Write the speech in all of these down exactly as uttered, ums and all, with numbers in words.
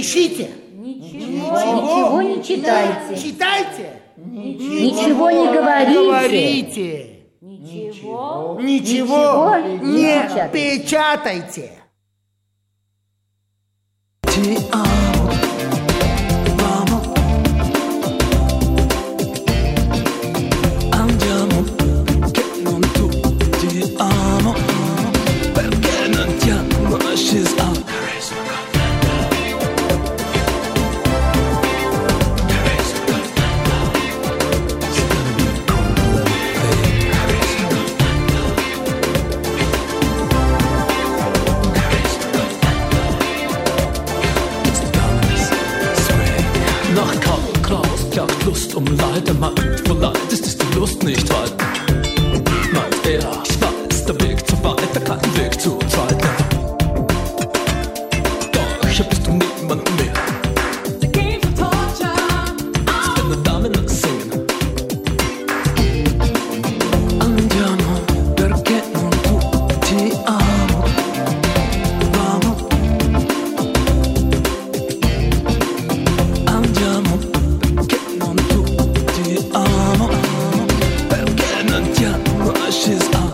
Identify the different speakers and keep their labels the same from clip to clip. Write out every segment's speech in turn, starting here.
Speaker 1: пишите.
Speaker 2: Ничего, ничего не читайте.
Speaker 1: Читайте.
Speaker 2: Ничего не говорите.
Speaker 1: Говорите.
Speaker 2: Ничего,
Speaker 1: Ничего не
Speaker 2: печатайте.
Speaker 1: печатайте.
Speaker 3: Ti amo, vamo, andiamo, che non tutti amo, perché non ti amo, she's out.
Speaker 4: Lust um Leid, er meint, wo Leid ist, ist die Lust nicht weit. Meint er, ich weiß, der Weg zu weit, kein Weg zu zweit. Doch hier bist du niemand mehr. Sie bin eine Dame nach Singen.
Speaker 3: Andiamo, perché non tutti amo, vamo, andiamo. Amo, perché non ti amo, she's out.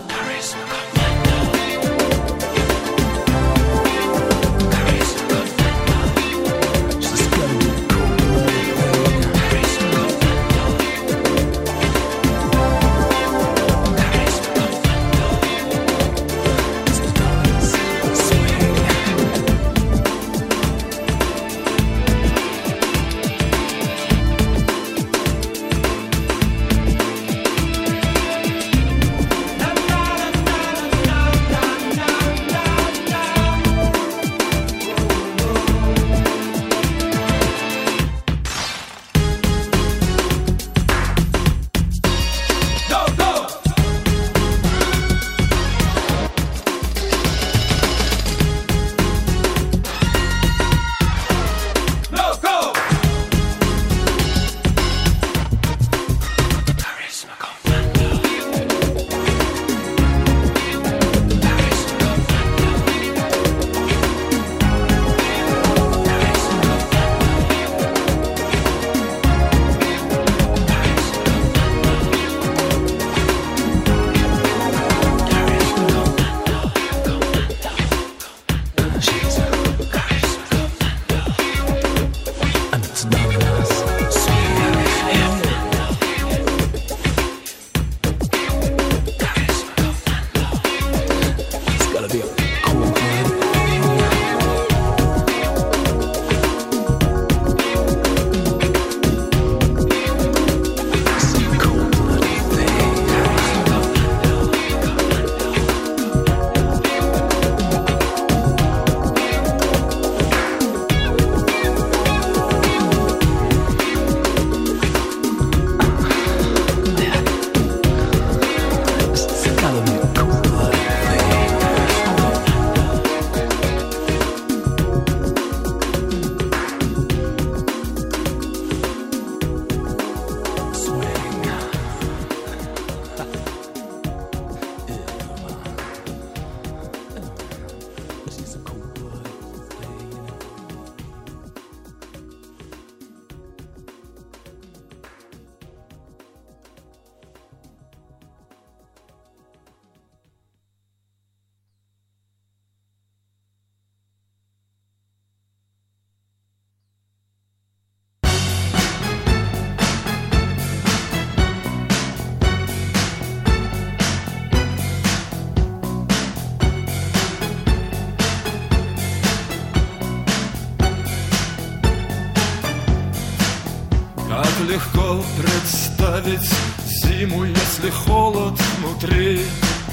Speaker 5: Легко представить зиму, если холод внутри.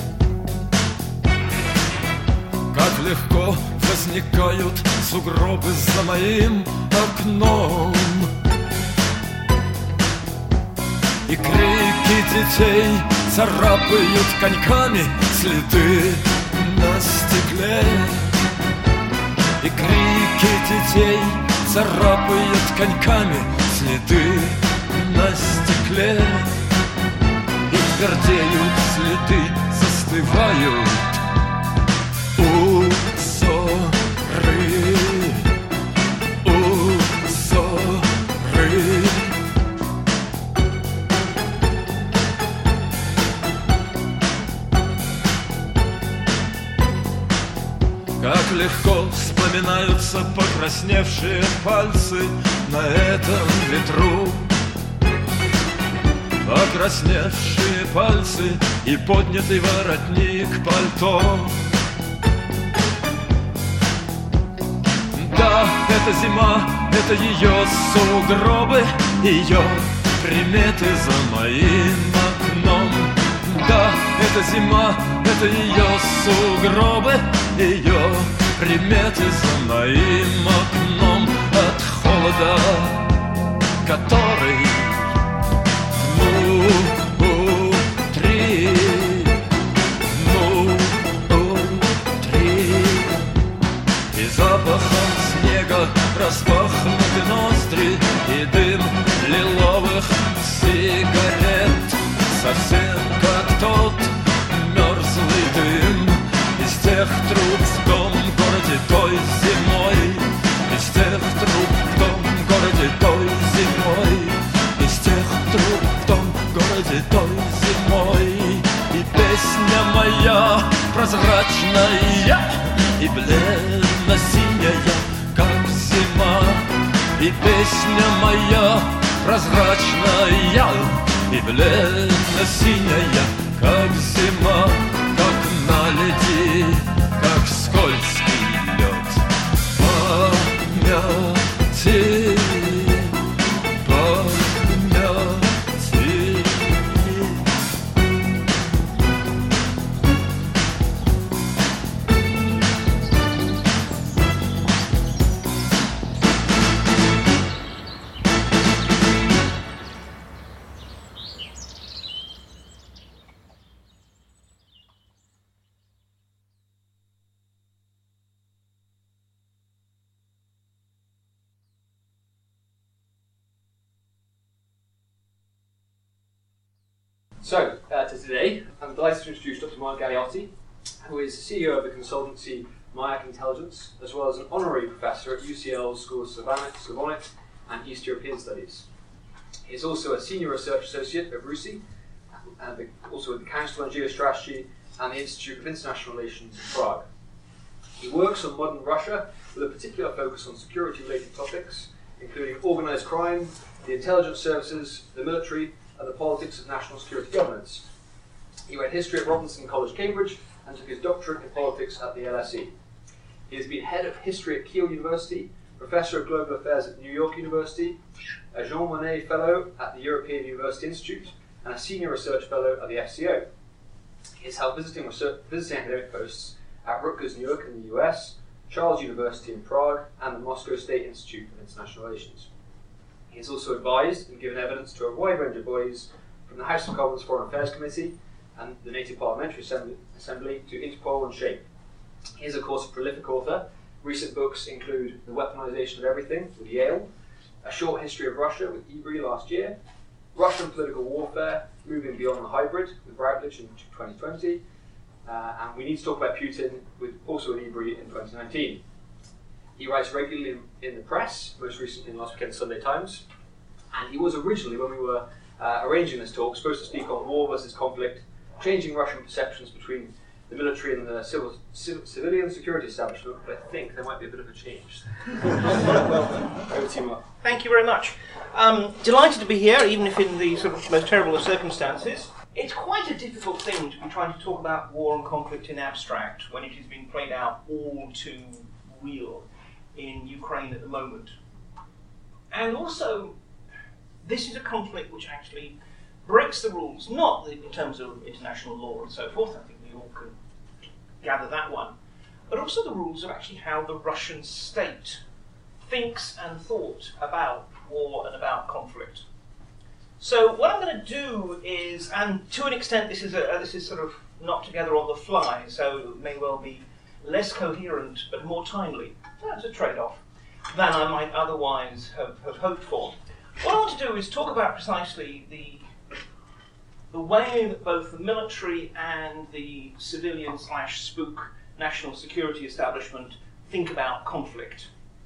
Speaker 5: Как легко возникают сугробы за моим окном. И крики детей царапают коньками следы на стекле. И крики детей царапают коньками следы на стекле. И твердеют следы, застывают у зоры, у Как легко вспоминаются покрасневшие пальцы на этом ветру. Покрасневшие пальцы и поднятый воротник пальто. Да, это зима, это ее сугробы, ее приметы за моим окном. Да, это зима, это ее сугробы, ее приметы за моим окном. От холода, который внутри, внутри, и запахом снега распахнуты ноздри, и дым лиловых сигарет, совсем как тот мерзлый дым из тех труб в том городе той зимой, из тех труб в том городе той зимой, из тех труб в том городе той зимой. И песня моя прозрачная и бледно-синяя, как зима. И песня моя прозрачная и бледно-синяя, как зима, как наледи, как скользкий лед. Памяти, памяти.
Speaker 6: So, uh, to today, I'm delighted to introduce Doctor Mark Galeotti, who is C E O of the consultancy Myac Intelligence, as well as an honorary professor at U C L's School of Slavonics and East European Studies. He is also a senior research associate at RUSI, and the, also at the Council on Geostrategy and the Institute of International Relations in Prague. He works on modern Russia with a particular focus on security-related topics, including organised crime, the intelligence services, the military, and the politics of national security governance. He read history at Robinson College, Cambridge, and took his doctorate in politics at the L S E. He has been head of history at Kiel University, professor of global affairs at New York University, a Jean Monnet Fellow at the European University Institute, and a senior research fellow at the F C O. He has held visiting, research, visiting academic posts at Rutgers Newark in the U S, Charles University in Prague, and the Moscow State Institute of International Relations. He has also advised and given evidence to a wide range of bodies, from the House of Commons Foreign Affairs Committee and the Native Parliamentary Assembly, Assembly to Interpol and SHAPE. He is, of course, a prolific author. Recent books include The Weaponization of Everything with Yale, A Short History of Russia with E B R I last year, Russian Political Warfare, Moving Beyond the Hybrid with Routledge in twenty twenty, uh, and We Need to Talk About Putin with also with E B R I in twenty nineteen. He writes regularly in, in the press, most recently in last weekend's Sunday Times, and he was originally, when we were uh, arranging this talk, supposed to speak on war versus conflict, changing Russian perceptions between the military and the civil, civil, civilian security establishment, but I think there might be a bit of a change. Well, over to you, Mark.
Speaker 7: Thank you very much. Um, delighted to be here, even if in the sort of most terrible of circumstances. It's quite a difficult thing to be trying to talk about war and conflict in abstract when it is being played out all too real in Ukraine at the moment. And also, this is a conflict which actually breaks the rules, not in terms of international law and so forth, I think we all can gather that one, but also the rules of actually how the Russian state thinks and thought about war and about conflict. So what I'm going to do is, and to an extent this is, a, this is sort of knocked together on the fly, so it may well be less coherent but more timely. That's a trade-off than I might otherwise have, have hoped for. What I want to do is talk about precisely the the way that both the military and the civilian slash spook national security establishment think about conflict.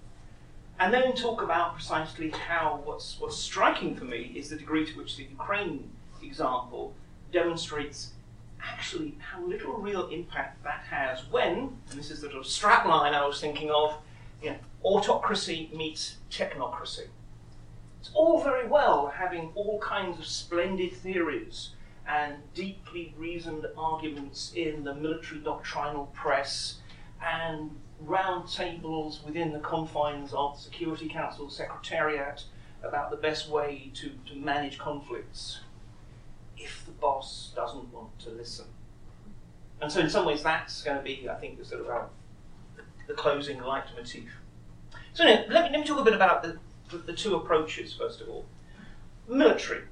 Speaker 7: And then talk about precisely how what's what's striking for me is the degree to which the Ukraine example demonstrates actually how little real impact that has when, and this is the sort of strapline I was thinking of, you know, autocracy meets technocracy. It's all very well having all kinds of splendid theories and deeply reasoned arguments in the military doctrinal press and round tables within the confines of the Security Council Secretariat about the best way to, to manage conflicts, if the boss doesn't want to listen. And so in some ways that's going to be, I think, the sort of uh, the closing leitmotif. So now, let me, let me talk a bit about the, the, the two approaches, first of all. Military.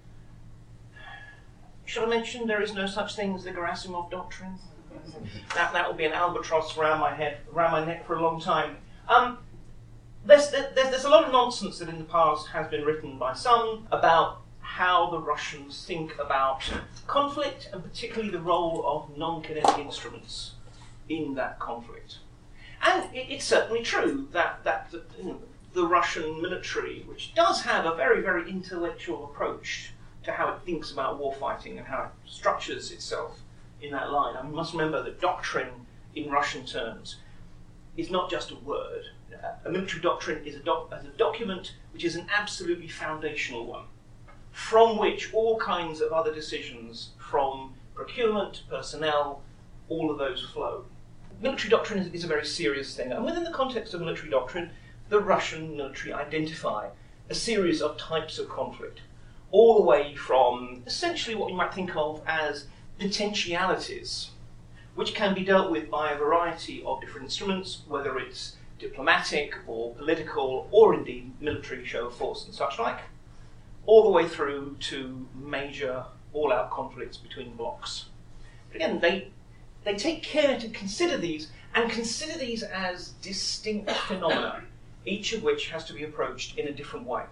Speaker 7: Should I mention there is no such thing as the Gerasimov doctrine? That, that will be an albatross around my head, around my neck for a long time. Um, there's, there's, there's a lot of nonsense that in the past has been written by some about how the Russians think about conflict, and particularly the role of non-kinetic instruments in that conflict. And it, it's certainly true that, that the, you know, the Russian military, which does have a very, very intellectual approach to how it thinks about warfighting and how it structures itself in that line. I mean, you must remember that doctrine in Russian terms is not just a word. A military doctrine is a, doc- is a document which is an absolutely foundational one, from which all kinds of other decisions, from procurement, personnel, all of those flow. Military doctrine is, is a very serious thing, and within the context of military doctrine, the Russian military identify a series of types of conflict, all the way from essentially what you might think of as potentialities, which can be dealt with by a variety of different instruments, whether it's diplomatic or political or indeed military show of force and such like, all the way through to major all-out conflicts between blocs. But again, they, they take care to consider these, and consider these as distinct phenomena, each of which has to be approached in a different way.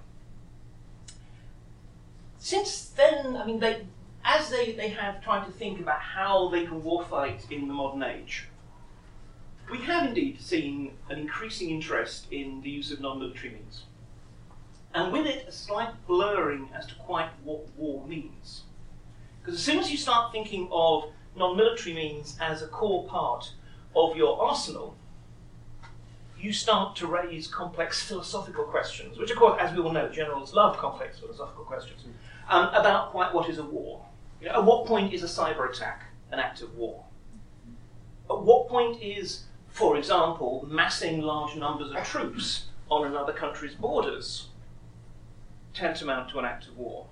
Speaker 7: Since then, I mean, they, as they, they have tried to think about how they can warfight in the modern age, we have indeed seen an increasing interest in the use of non-military means. And with it, a slight blurring as to quite what war means. Because as soon as you start thinking of non-military means as a core part of your arsenal, you start to raise complex philosophical questions, which of course, as we all know, generals love complex philosophical questions, um, about quite what is a war. You know, at what point is a cyber attack an act of war? At what point is, for example, massing large numbers of troops on another country's borders tantamount to an act of war?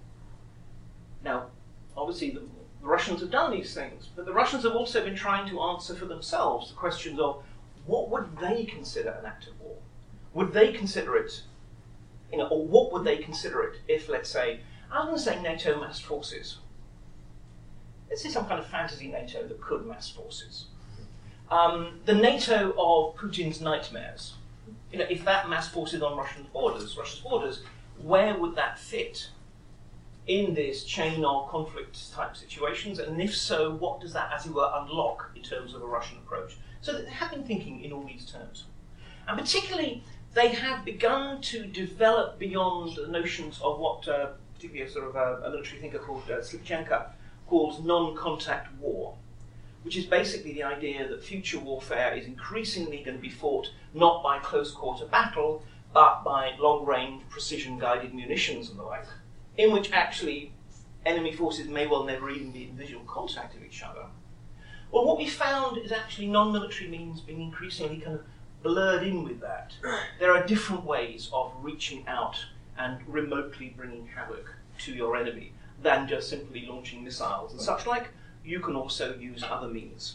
Speaker 7: Now, obviously the, the Russians have done these things, but the Russians have also been trying to answer for themselves the questions of what would they consider an act of war? Would they consider it, you know, or what would they consider it if, let's say, I was going to say NATO massed forces. Let's say some kind of fantasy NATO that could mass forces. Um, the NATO of Putin's nightmares. You know, if that mass forces on Russian borders, Russia's borders, where would that fit in this chain of conflict type situations? And if so, what does that, as it were, unlock in terms of a Russian approach? So they have been thinking in all these terms. And particularly, they have begun to develop beyond the notions of what, uh, particularly a sort of a, a military thinker called uh, Slipchenko calls non-contact war, which is basically the idea that future warfare is increasingly going to be fought not by close-quarter battle, but by long-range, precision-guided munitions and the like, in which actually enemy forces may well never even be in visual contact of each other. Well, what we found is actually non-military means being increasingly kind of blurred in with that. There are different ways of reaching out and remotely bringing havoc to your enemy than just simply launching missiles and such like. You can also use other means.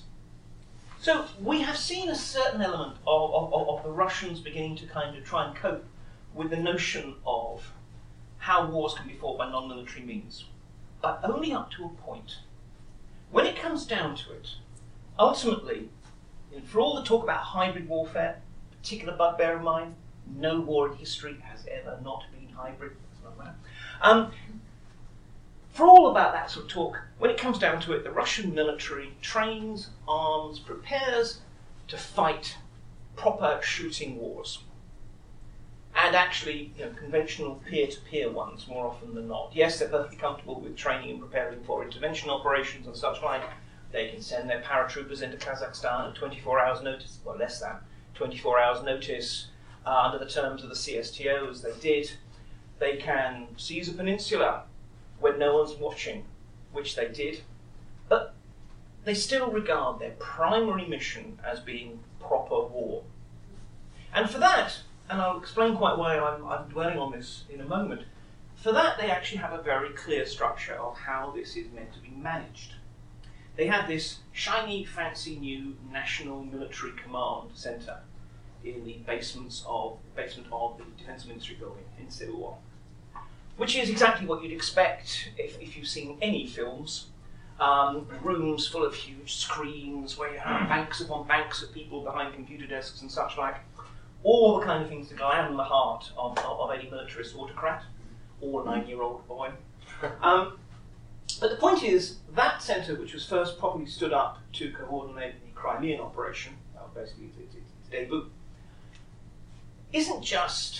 Speaker 7: So we have seen a certain element of, of, of the Russians beginning to kind of try and cope with the notion of how wars can be fought by non-military means, but only up to a point. When it comes down to it, ultimately, for all the talk about hybrid warfare, particular bugbear of mine, no war in history has ever not been hybrid. Um, for all about that sort of talk, when it comes down to it, the Russian military trains, arms, prepares to fight proper shooting wars. And actually, you know, conventional peer-to-peer ones more often than not. Yes, they're perfectly comfortable with training and preparing for intervention operations and such like, They can send their paratroopers into Kazakhstan at twenty-four hours notice, well less than twenty-four hours notice, uh, under the terms of the C S T O as they did. They can seize a peninsula when no one's watching, which they did. But they still regard their primary mission as being proper war. And for that, and I'll explain quite why I'm, I'm dwelling on this in a moment, for that they actually have a very clear structure of how this is meant to be managed. They have this shiny, fancy new National Military Command Centre in the basements of, basement of the Defence Ministry building in Seoul, which is exactly what you'd expect if, if you've seen any films. Um, rooms full of huge screens where you have banks upon banks of people behind computer desks and such like. All the kind of things that glam the heart of, of, of any militarist autocrat or nine-year-old boy. Um, but the point is, that centre, which was first properly stood up to coordinate the Crimean operation, well, basically its, its, its debut, isn't just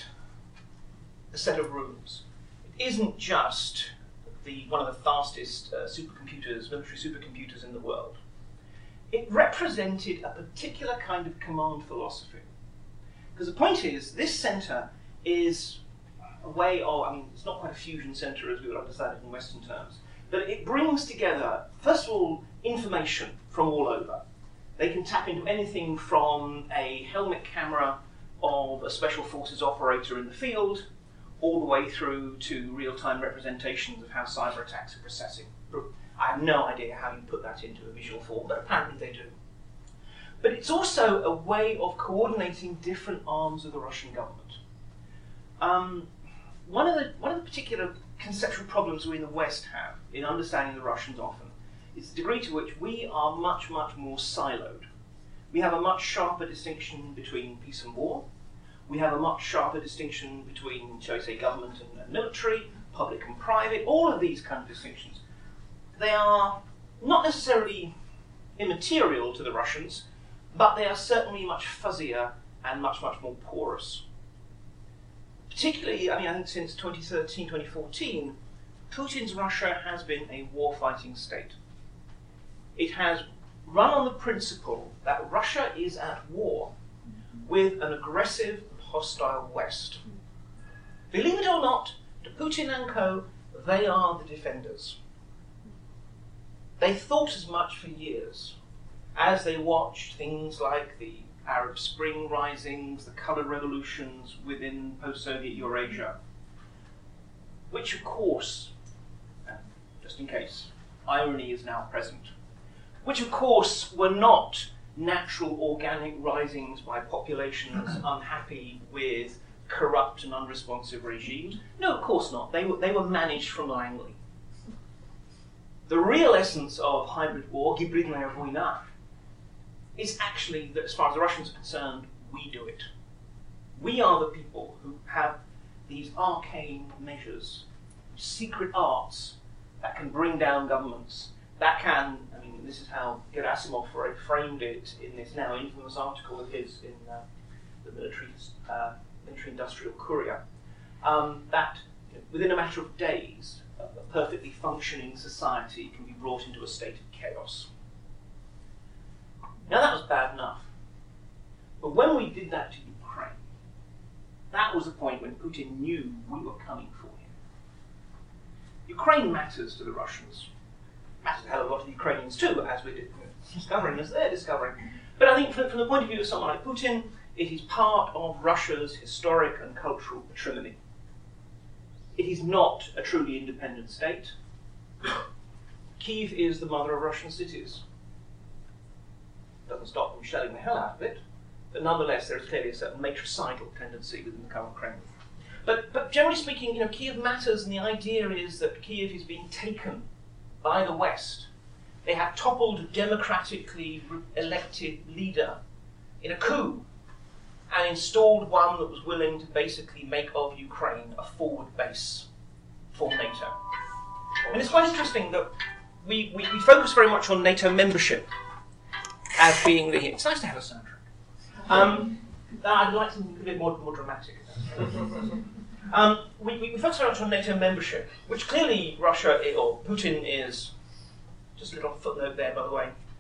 Speaker 7: a set of rooms. It isn't just the, one of the fastest uh, supercomputers, military supercomputers in the world. It represented a particular kind of command philosophy. Because the point is, this centre is a way of, I mean, it's not quite a fusion centre as we would understand it in Western terms, but it brings together, first of all, information from all over. They can tap into anything from a helmet camera of a special forces operator in the field, all the way through to real-time representations of how cyber attacks are processing. I have no idea how you put that into a visual form, but apparently they do. But it's also a way of coordinating different arms of the Russian government. Um, one, of the, one of the particular conceptual problems we in the West have in understanding the Russians often is the degree to which we are much, much more siloed. We have a much sharper distinction between peace and war. We have a much sharper distinction between, shall we say, government and, and military, public and private, all of these kind of distinctions. They are not necessarily immaterial to the Russians, but they are certainly much fuzzier and much, much more porous. Particularly, I mean, I think since twenty thirteen, twenty fourteen, Putin's Russia has been a war-fighting state. It has run on the principle that Russia is at war with an aggressive and hostile West. Believe it or not, to Putin and co, they are the defenders. They thought as much for years as they watched things like the Arab Spring risings, the colour revolutions within post-Soviet Eurasia, which of course, just in case, irony is now present, which of course were not natural organic risings by populations unhappy with corrupt and unresponsive regimes. No, of course not. They were, they were managed from Langley. The real essence of hybrid war, hybridная война, is actually that as far as the Russians are concerned, we do it. We are the people who have these arcane measures, secret arts that can bring down governments, that can, I mean, this is how Gerasimov framed it in this now infamous article of his in uh, the military, uh, military industrial courier, um, that you know, within a matter of days, a, a perfectly functioning society can be brought into a state of chaos. Now that was bad enough. But when we did that to Ukraine, that was the point when Putin knew we were coming for him. Ukraine matters to the Russians. Matters a hell of a lot to the Ukrainians too, as we're discovering, as they're discovering. But I think from, from the point of view of someone like Putin, it is part of Russia's historic and cultural patrimony. It is not a truly independent state. Kyiv is the mother of Russian cities. Doesn't stop them shelling the hell out of it, but nonetheless there is clearly a certain matricidal tendency within the current Kremlin. But, but generally speaking, you know, Kyiv matters, and the idea is that Kyiv is being taken by the West. They have toppled a democratically elected leader in a coup and installed one that was willing to basically make of Ukraine a forward base for NATO. And it's quite interesting that we, we, we focus very much on NATO membership as being the... It's nice to have a soundtrack. Um, I'd like something a bit more, more dramatic. um, we, we focus very much on NATO membership, which clearly Russia, or Putin is, just a little footnote there by the way,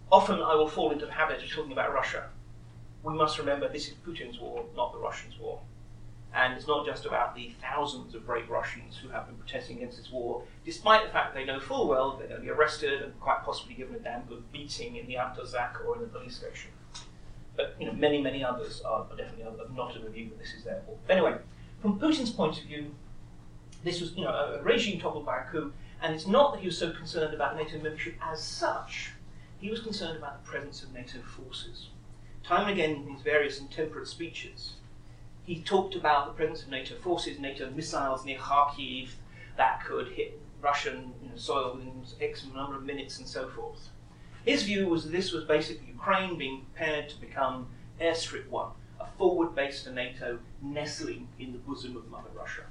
Speaker 7: often I will fall into the habit of talking about Russia. We must remember this is Putin's war, not the Russians' war. And it's not just about the thousands of brave Russians who have been protesting against this war, despite the fact they know full well they're going to be arrested and quite possibly given a damn good beating in the Autozak or in the police station. But you know, many, many others are definitely not of the view that this is their fault. But anyway, from Putin's point of view, this was you know, a regime toppled by a coup, and it's not that he was so concerned about NATO membership as such. He was concerned about the presence of NATO forces. Time and again in his various intemperate speeches, he talked about the presence of NATO forces, NATO missiles near Kharkiv that could hit Russian you know, soil within X number of minutes and so forth. His view was that this was basically Ukraine being prepared to become airstrip one, a forward base to NATO nestling in the bosom of Mother Russia.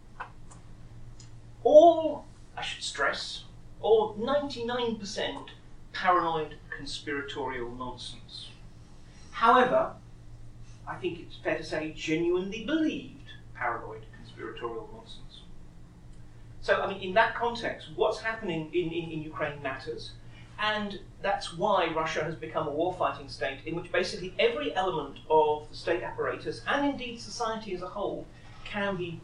Speaker 7: All, I should stress, all ninety-nine percent paranoid conspiratorial nonsense. However, I think it's fair to say genuinely believed paranoid conspiratorial nonsense. So, I mean, in that context, what's happening in, in, in Ukraine matters, and that's why Russia has become a war-fighting state in which basically every element of the state apparatus, and indeed society as a whole, can be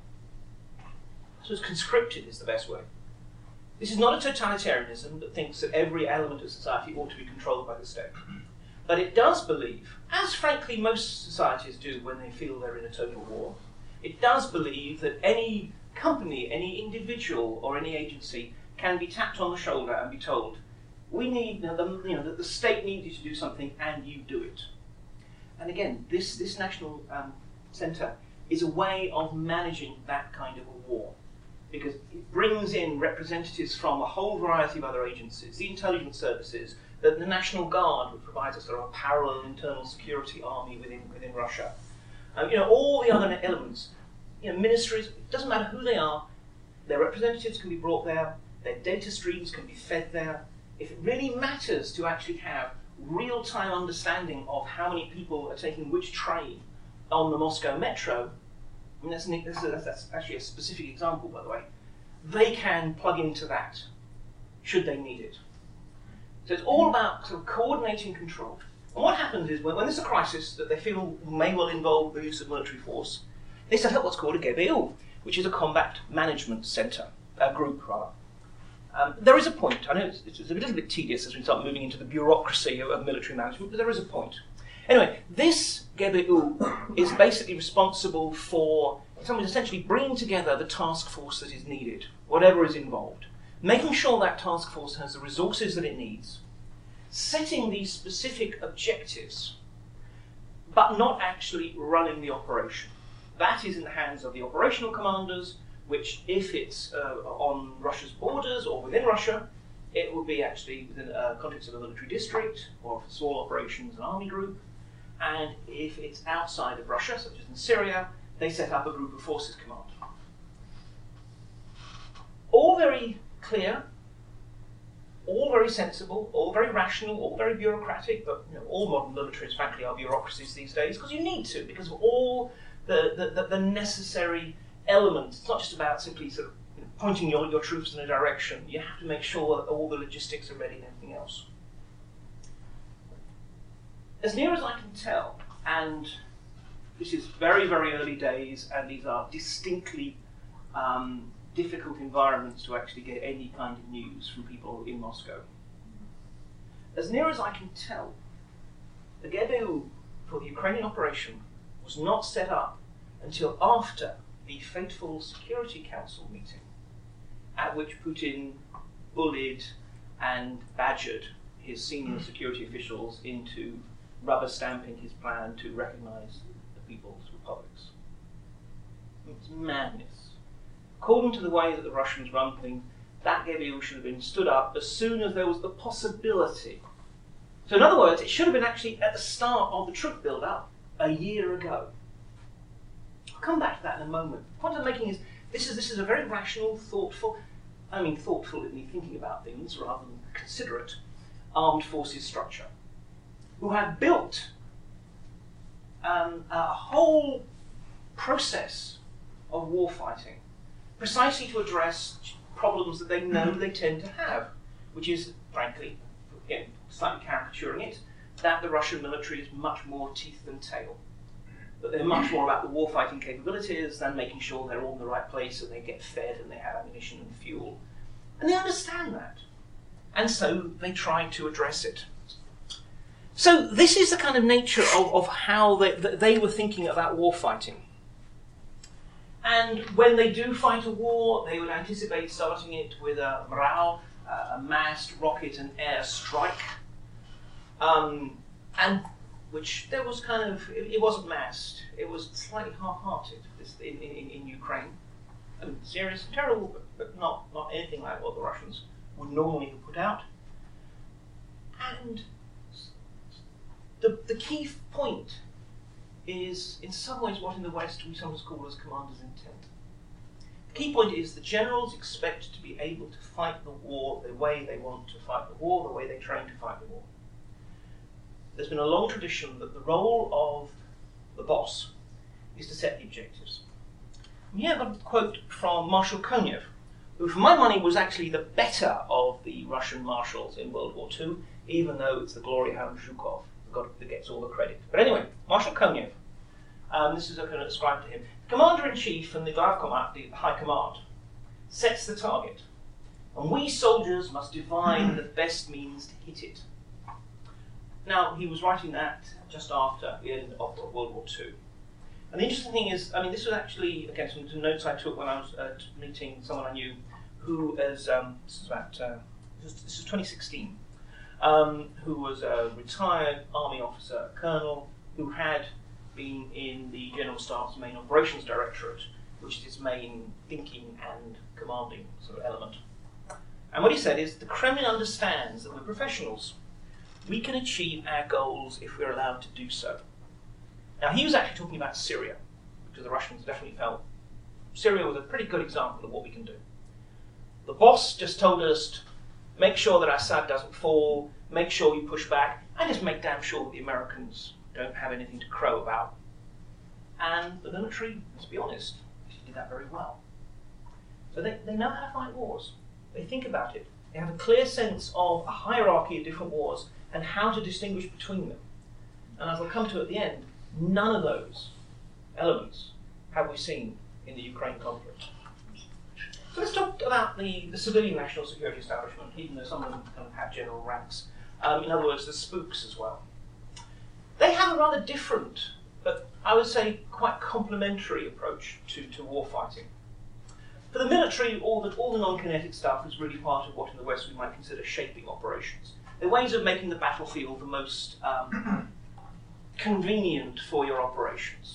Speaker 7: sort of conscripted is the best way. This is not a totalitarianism that thinks that every element of society ought to be controlled by the state. But it does believe, as frankly most societies do when they feel they're in a total war, it does believe that any company, any individual or any agency can be tapped on the shoulder and be told, we need, you know, the, you know, that the state needs you to do something and you do it. And again, this, this national um, centre is a way of managing that kind of a war, because it brings in representatives from a whole variety of other agencies, the intelligence services, the, the National Guard, which provides a sort of a parallel internal security army within, within Russia. Um, you know, all the other elements, you know, ministries, it doesn't matter who they are, their representatives can be brought there, their data streams can be fed there. If it really matters to actually have real-time understanding of how many people are taking which train on the Moscow metro, I mean, that's, an, that's, a, that's actually a specific example, by the way, they can plug into that, should they need it. So it's all about sort of coordinating control. And what happens is, when, when there's a crisis that they feel may well involve the use of military force, they set up what's called a G B U, which is a combat management centre, a group rather. Um, there is a point, I know it's, it's a little bit tedious as we start moving into the bureaucracy of, of military management, but there is a point. Anyway, this G B U is basically responsible for something essentially bringing together the task force that is needed, whatever is involved, making sure that task force has the resources that it needs, setting these specific objectives, but not actually running the operation. That is in the hands of the operational commanders, which, if it's uh, on Russia's borders or within Russia, it will be actually within the uh, context of a military district or for small operations, an army group. And if it's outside of Russia, such as in Syria, they set up a group of forces command. All very clear, all very sensible, all very rational, all very bureaucratic, but you know, all modern militaries, frankly, are bureaucracies these days, because you need to, because of all the, the, the, the necessary elements. It's not just about simply sort of you know, pointing your, your troops in a direction. You have to make sure that all the logistics are ready and everything else. As near as I can tell, and this is very, very early days, and these are distinctly um, difficult environments to actually get any kind of news from people in Moscow. As near as I can tell, the G B U for the Ukrainian operation was not set up until after the fateful Security Council meeting, at which Putin bullied and badgered his senior security officials into rubber stamping his plan to recognise the People's Republics. It's madness. According to the way that the Russians run things, that G B U should have been stood up as soon as there was the possibility. So in other words, it should have been actually at the start of the troop build-up a year ago. I'll come back to that in a moment. The point I'm making is this is this is a very rational, thoughtful, I mean thoughtful in me thinking about things rather than considerate, armed forces structure, who have built um, a whole process of warfighting precisely to address problems that they know they tend to have, which is, frankly, again, slightly caricaturing it, that the Russian military is much more teeth than tail. That they're much more about the warfighting capabilities than making sure they're all in the right place and they get fed and they have ammunition and fuel. And they understand that. And so they try to address it. So this is the kind of nature of, of how they, they were thinking about warfighting. And when they do fight a war, they would anticipate starting it with a Mrau, uh, a massed rocket and air strike. Um, and which there was kind of, it, it wasn't massed, it was slightly half-hearted this, in, in, in Ukraine. I mean, serious, terrible, but, but not, not anything like what the Russians would normally have put out. And the, the key point is, in some ways, what in the West we sometimes call as commander's intent. The key point is the generals expect to be able to fight the war the way they want to fight the war, the way they train to fight the war. There's been a long tradition that the role of the boss is to set the objectives. And here I've got a quote from Marshal Konyev, who for my money was actually the better of the Russian marshals in World War Two, even though it's the glory hound Zhukov that gets all the credit. But anyway, Marshal Konyev, um, this is what I'm going to describe to him. Commander-in-Chief and the Glava, the High Command, sets the target, and we soldiers must divine the best means to hit it. Now, he was writing that just after the end of World War Two. And the interesting thing is, I mean, this was actually, again, some notes I took when I was uh, meeting someone I knew who is, um, this is about, uh, this, is, this is twenty sixteen, um, who was a retired army officer, a colonel, who had been in the General Staff's main operations directorate, which is its main thinking and commanding sort of element. And what he said is, the Kremlin understands that we're professionals. We can achieve our goals if we're allowed to do so. Now, he was actually talking about Syria, because the Russians definitely felt Syria was a pretty good example of what we can do. The boss just told us to make sure that Assad doesn't fall, make sure we push back, and just make damn sure that the Americans don't have anything to crow about. And the military, let's be honest, did that very well. So they, they know how to fight wars. They think about it. They have a clear sense of a hierarchy of different wars and how to distinguish between them. And as I'll come to at the end, none of those elements have we seen in the Ukraine conflict. So let's talk about the, the civilian national security establishment, even though some of them kind of have general ranks. Um, in other words, the spooks as well. They have a rather different, but I would say quite complementary approach to, to warfighting. For the military, all the, all the non-kinetic stuff is really part of what in the West we might consider shaping operations. They're ways of making the battlefield the most um, convenient for your operations.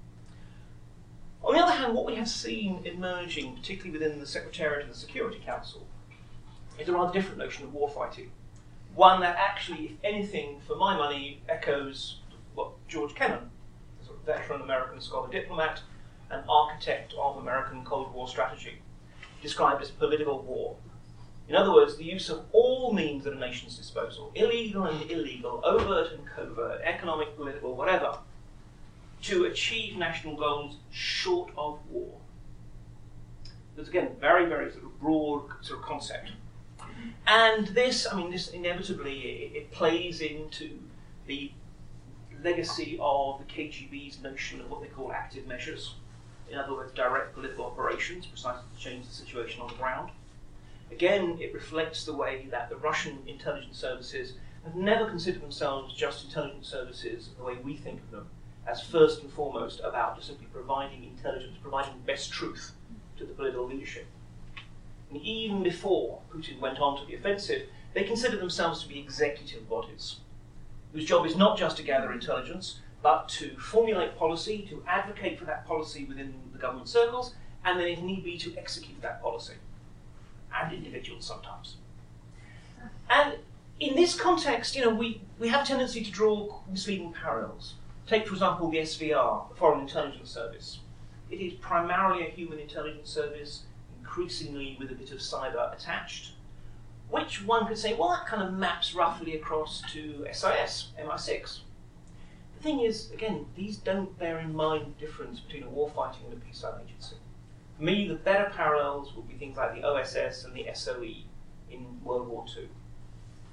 Speaker 7: On the other hand, what we have seen emerging, particularly within the Secretariat of the Security Council, is a rather different notion of warfighting. One that actually, if anything, for my money, echoes what George Kennan, a sort of veteran American scholar diplomat, an architect of American Cold War strategy, described as political war. In other words, the use of all means at a nation's disposal, illegal and illegal, overt and covert, economic, political, whatever, to achieve national goals short of war. There's again very, very sort of broad sort of concept. And this, I mean, this inevitably, it, it plays into the legacy of the K G B's notion of what they call active measures. In other words, direct political operations, precisely to change the situation on the ground. Again, it reflects the way that the Russian intelligence services have never considered themselves just intelligence services the way we think of them, as first and foremost about just simply providing intelligence, providing best truth to the political leadership. And even before Putin went on to the offensive, they considered themselves to be executive bodies, whose job is not just to gather intelligence, but to formulate policy, to advocate for that policy within the government circles, and then if need be, to execute that policy. And individuals sometimes. And in this context, you know, we, we have a tendency to draw misleading parallels. Take, for example, the S V R, the Foreign Intelligence Service. It is primarily a human intelligence service, increasingly with a bit of cyber attached, which one could say, well, that kind of maps roughly across to S I S, M I six. The thing is, again, these don't bear in mind the difference between a warfighting and a peacetime agency. For me, the better parallels would be things like the O S S and the S O E in World War Two.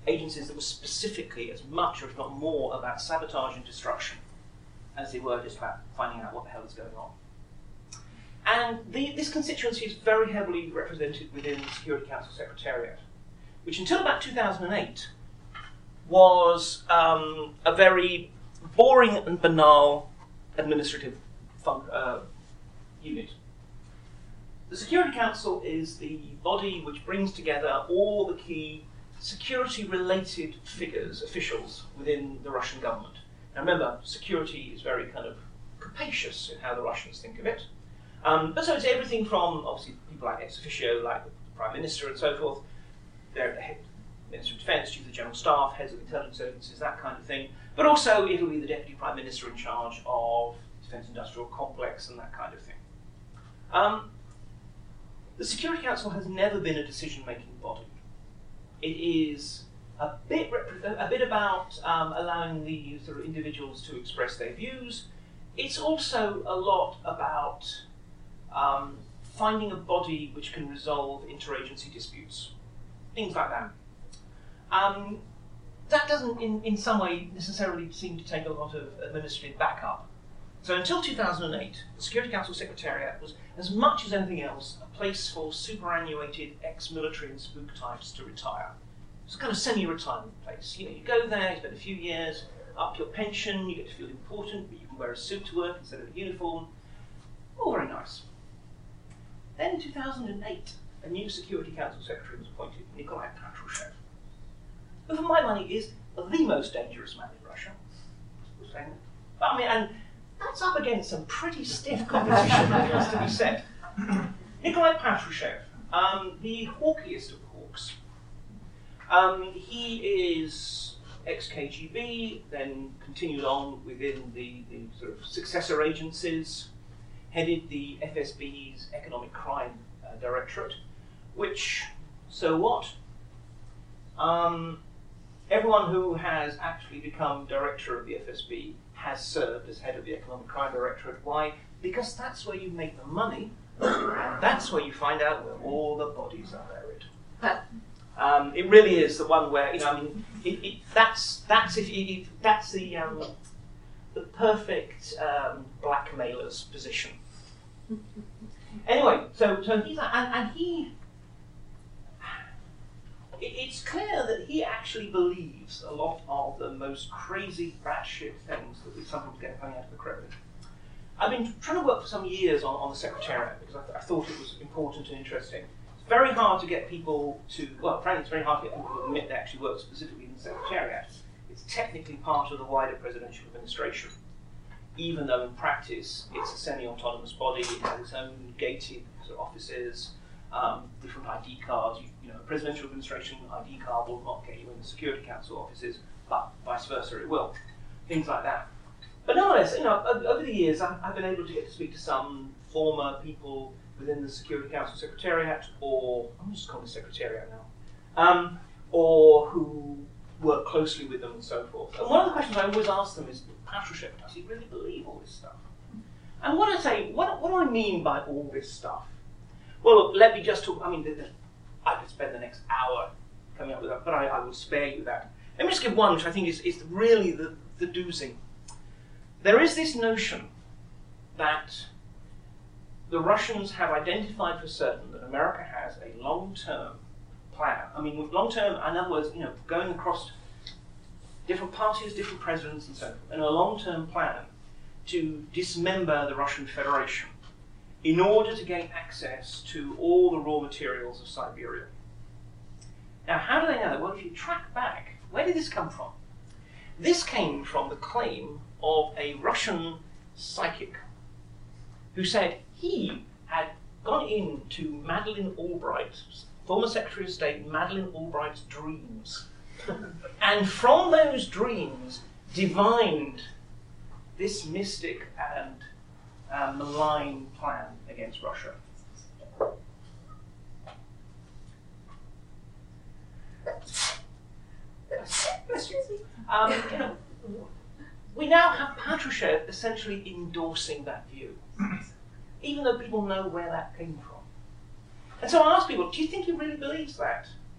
Speaker 7: agencies that were specifically as much, or if not more, about sabotage and destruction as they were just about finding out what the hell is going on. And the, this constituency is very heavily represented within the Security Council Secretariat, which until about two thousand eight was um, a very boring and banal administrative fun, uh, unit. The Security Council is the body which brings together all the key security-related figures, officials, within the Russian government. Now remember, security is very kind of capacious in how the Russians think of it. Um, but so it's everything from, obviously, people like ex officio, like the Prime Minister and so forth. They're the head, Minister of Defence, Chief of the General Staff, heads of intelligence agencies, that kind of thing. But also it'll be the Deputy Prime Minister in charge of Defence Industrial Complex and that kind of thing. Um, the Security Council has never been a decision-making body. It is a bit, a bit about um, allowing the sort of individuals to express their views. It's also a lot about um, finding a body which can resolve interagency disputes, things like that. Um, that doesn't, in, in some way, necessarily seem to take a lot of administrative backup. So until two thousand eight, the Security Council Secretariat was, as much as anything else, a place for superannuated ex-military and spook types to retire. It's a kind of semi-retirement place. You know, you go there, you spend a few years, up your pension, you get to feel important, but you can wear a suit to work instead of a uniform. All very nice. Then in two thousand eight, a new Security Council Secretary was appointed, Nikolai Patrushev, who for my money is the most dangerous man in Russia. But I mean, and that's up against some pretty stiff competition, that has to be said. Nikolai Patrushev, um, the hawkiest of hawks. Um, he is ex-K G B, then continued on within the, the sort of successor agencies, headed the F S B's Economic Crime uh, Directorate, which, so what? Um, everyone who has actually become director of the F S B has served as head of the Economic Crime Directorate. Why? Because that's where you make the money, and that's where you find out where all the bodies are buried. Um, it really is the one where, you know, I mean, it, it, that's that's if you, it, that's the um, the perfect um, blackmailer's position. Anyway, so so he's and, and he. It, it's clear that he actually believes a lot of the most crazy, batshit things that we sometimes get coming out of the Kremlin. I've been trying to work for some years on, on the Secretariat because I, th- I thought it was important and interesting. Very hard to get people to, well, frankly, it's very hard to get people to admit they actually work specifically in the Secretariat. It's technically part of the wider presidential administration, even though in practice it's a semi-autonomous body, it has its own gated sort of offices, um, different I D cards. You, you know, a presidential administration I D card will not get you in the Security Council offices, but vice versa it will. Things like that. But nonetheless, you know, over the years I've, I've been able to get to speak to some former people within the Security Council Secretariat, or I'm just calling it Secretariat now, um, or who work closely with them and so forth. And one of the questions I always ask them is, Patrushev, does he really believe all this stuff? And what I say, what, what do I mean by all this stuff? Well, look, let me just talk, I mean, the, the, I could spend the next hour coming up with that, but I, I will spare you that. Let me just give one, which I think is, is really the, the doozy. There is this notion that the Russians have identified for certain that America has a long-term plan. I mean, with long-term, in other words, you know, going across different parties, different presidents, and so forth, and a long-term plan to dismember the Russian Federation in order to gain access to all the raw materials of Siberia. Now, how do they know that? Well, if you track back, where did this come from? This came from the claim of a Russian psychic who said he had gone into Madeleine Albright's, former Secretary of State Madeleine Albright's dreams, and from those dreams divined this mystic and uh, malign plan against Russia. Um, you know, we now have Patrushev essentially endorsing that view, even though people know where that came from. And so I ask people, do you think he really believes that?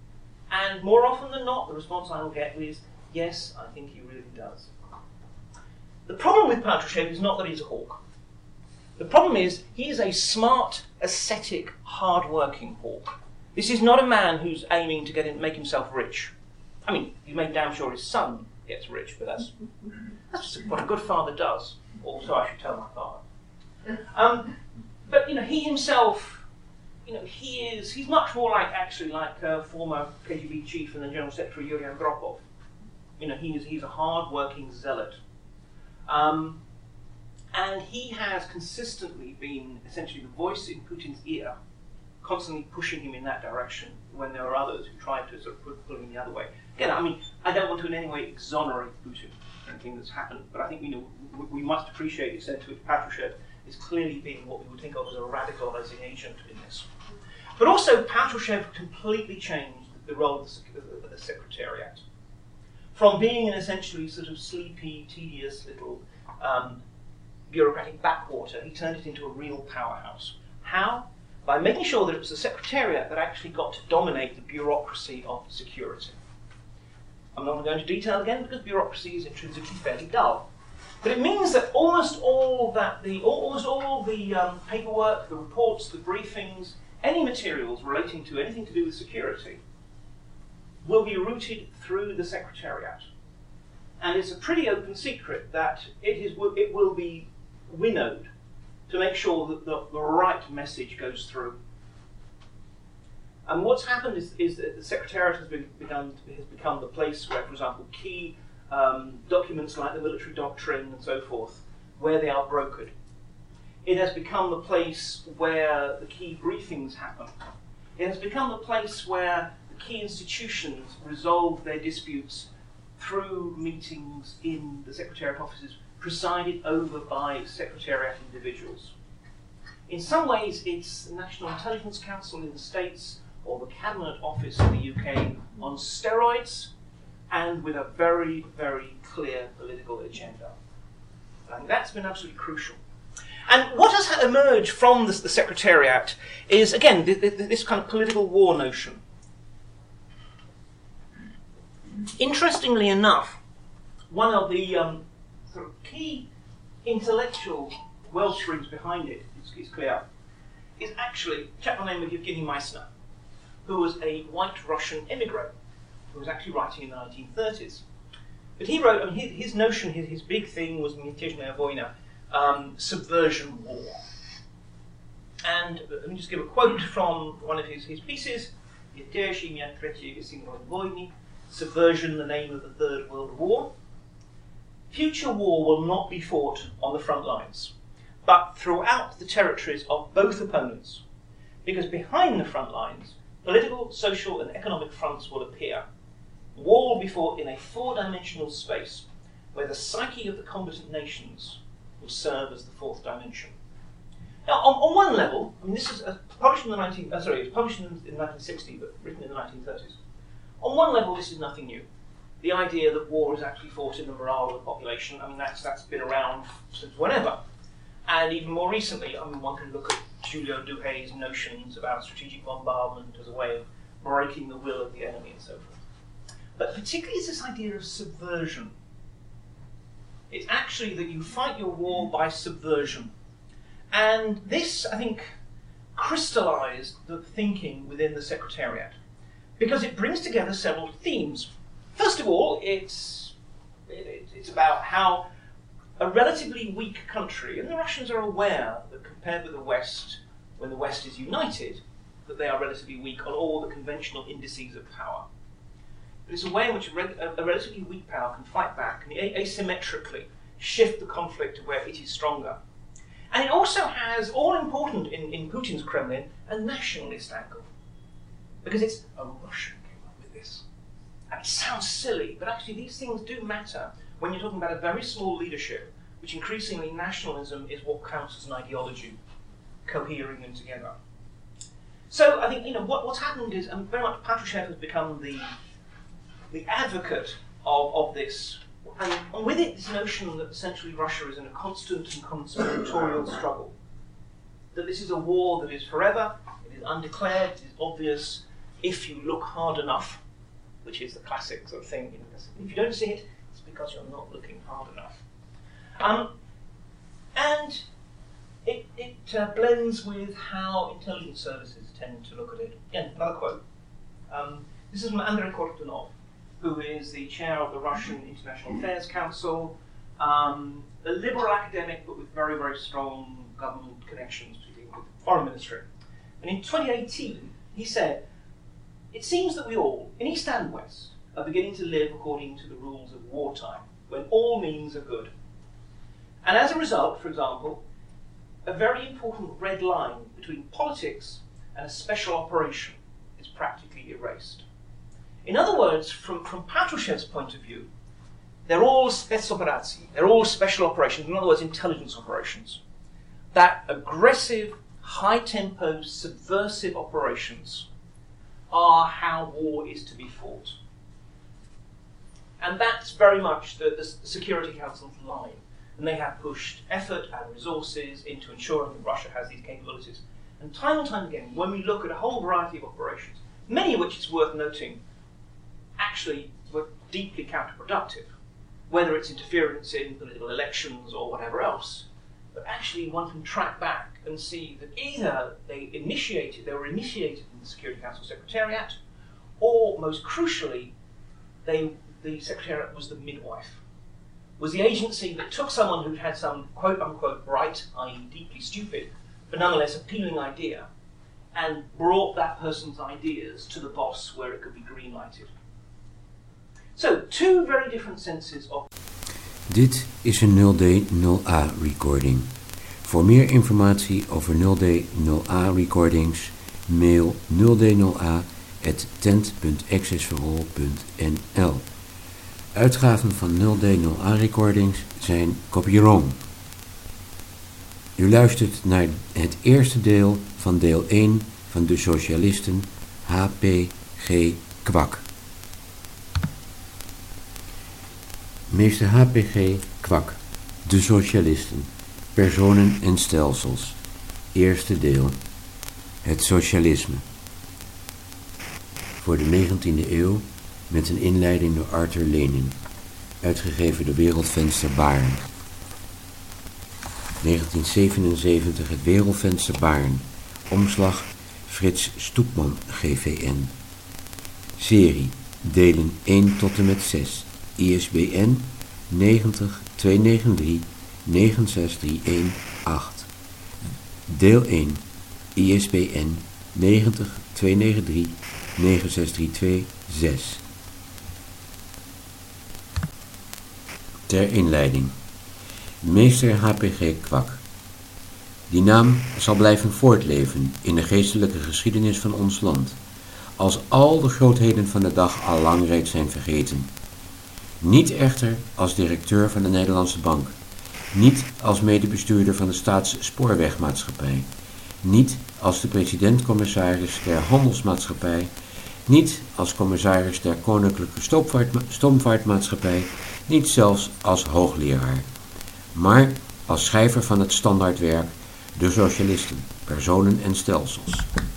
Speaker 7: And more often than not, the response I will get is, yes, I think he really does. The problem with Patrushev is not that he's a hawk. The problem is he is a smart, ascetic, hard-working hawk. This is not a man who's aiming to get in, make himself rich. I mean, he's made damn sure his son gets rich, but that's, that's just what a good father does. Or so I should tell my father. Um, but, you know, he himself, you know, he is, he's much more like, actually, like uh, former K G B chief and then General Secretary Yuri Andropov. You know, he is, he's a hard-working zealot. Um, and he has consistently been essentially the voice in Putin's ear, constantly pushing him in that direction when there are others who tried to sort of put, pull him the other way. Again, I mean, I don't want to in any way exonerate Putin for anything that's happened, but I think we, know, we, we must appreciate the extent to which Patrushev is clearly being what we would think of as a radicalizing agent in this. But also, Patrushev completely changed the role of the, of the Secretariat. From being an essentially sort of sleepy, tedious little um, bureaucratic backwater, he turned it into a real powerhouse. How? By making sure that it was the Secretariat that actually got to dominate the bureaucracy of security. I'm not going to go into detail again because bureaucracy is intrinsically fairly dull. But it means that almost all that the almost all the um, paperwork, the reports, the briefings, any materials relating to anything to do with security will be routed through the Secretariat. And it's a pretty open secret that it is it will be winnowed to make sure that the, the right message goes through. And what's happened is, is that the Secretariat has, been, begun, has become the place where, for example, key um, documents like the military doctrine and so forth, where they are brokered. It has become the place where the key briefings happen. It has become the place where the key institutions resolve their disputes through meetings in the Secretariat offices presided over by Secretariat individuals. In some ways, it's the National Intelligence Council in the States or the Cabinet Office in the U K on steroids and with a very, very clear political agenda. And that's been absolutely crucial. And what has emerged from this, the Secretariat is, again, th- th- this kind of political war notion. Interestingly enough, one of the um, sort of key intellectual wellsprings behind it, it's, it's clear, is actually a chap by the name of Yevgeny Meissner, who was a white Russian emigre, who was actually writing in the nineteen thirties. But he wrote, I mean, his, his notion, his, his big thing was Mятежная война, um, subversion war. And uh, let me just give a quote from one of his, his pieces, Mятеж, имя Третьей мировой войны, Subversion, the name of the Third World War. Future war will not be fought on the front lines, but throughout the territories of both opponents, because behind the front lines, political, social, and economic fronts will appear. War will be fought in a four-dimensional space, where the psyche of the combatant nations will serve as the fourth dimension. Now, on, on one level, I mean, this is uh, published in the nineteen. Uh, sorry, it was published in, in nineteen sixty, but written in the nineteen thirties. On one level, this is nothing new. The idea that war is actually fought in the morale of the population, I mean, that's that's been around since whenever. And even more recently, I mean, one can look at Julio Duhay's notions about strategic bombardment as a way of breaking the will of the enemy and so forth. But particularly it's this idea of subversion. It's actually that you fight your war by subversion. And this, I think, crystallized the thinking within the Secretariat, because it brings together several themes. First of all, it's, it, it's about how a relatively weak country, and the Russians are aware that compared with the West, when the West is united, that they are relatively weak on all the conventional indices of power. But it's a way in which a, re- a relatively weak power can fight back and a- asymmetrically shift the conflict to where it is stronger. And it also has, all important in, in Putin's Kremlin, a nationalist angle. Because it's a Russian came up with this. And it sounds silly, but actually these things do matter when you're talking about a very small leadership, which increasingly nationalism is what counts as an ideology, cohering them together. So I think, you know, what, what's happened is um, very much Patrushev has become the the advocate of, of this, and, and with it this notion that essentially Russia is in a constant and conspiratorial struggle. That this is a war that is forever, it is undeclared, it is obvious. If you look hard enough, which is the classic sort of thing. You know, if you don't see it, it's because you're not looking hard enough. Um, and it, it uh, blends with how intelligence services tend to look at it. Again, another quote. Um, this is from Andrei Kortunov, who is the chair of the Russian International Affairs Council, um, a liberal academic but with very, very strong government connections, particularly with the foreign ministry. And in twenty eighteen, he said, "It seems that we all, in East and West, are beginning to live according to the rules of wartime, when all means are good. And as a result, for example, a very important red line between politics and a special operation is practically erased." In other words, from, from Patrushev's point of view, they're all spetsoperacji, they're all special operations, in other words, intelligence operations. That aggressive, high-tempo, subversive operations are how war is to be fought. And that's very much the, the Security Council's line. And they have pushed effort and resources into ensuring that Russia has these capabilities. And time and time again, when we look at a whole variety of operations, many of which it's worth noting actually were deeply counterproductive, whether it's interference in political elections or whatever else, but actually one can track back and see that either they initiated, they were initiated in the Security Council Secretariat, or most crucially, they, the Secretariat was the midwife, was the agency that took someone who'd had some quote-unquote bright, that is deeply stupid, but nonetheless appealing idea, and brought that person's ideas to the boss where it could be green-lighted. So, two very different senses of...
Speaker 8: Dit is een nul D nul A recording. Voor meer informatie over nul D nul A recordings, mail nul D nul A at tent punt accessforall punt n l. Uitgaven van nul D nul A recordings zijn copyright. U luistert naar het eerste deel van deel één van De Socialisten, H P G. Kwak. Meester H P G. Kwak, De Socialisten, Personen en Stelsels. Eerste deel. Het socialisme. Voor de negentiende eeuw met een inleiding door Arthur Lenin. Uitgegeven door Wereldvenster Baarn. negentien zevenenzeventig Het Wereldvenster Baarn. Omslag Frits Stoepman G V N. Serie. Delen één tot en met zes. I S B N negentig tweehonderdnegenennegentig negen zes drie een acht. Deel één. I S B N negentig tweehonderdnegenennegentig negen zes drie twee zes. Ter inleiding. Meester H P G. Kwak. Die naam zal blijven voortleven in de geestelijke geschiedenis van ons land, als al de grootheden van de dag al lang reeds zijn vergeten. Niet echter als directeur van de Nederlandse Bank, niet als medebestuurder van de Staatsspoorwegmaatschappij, niet als de president-commissaris der Handelsmaatschappij, niet als commissaris der Koninklijke Stoomvaartma- Stoomvaartmaatschappij, niet zelfs als hoogleraar, maar als schrijver van het standaardwerk De Socialisten, Personen en Stelsels.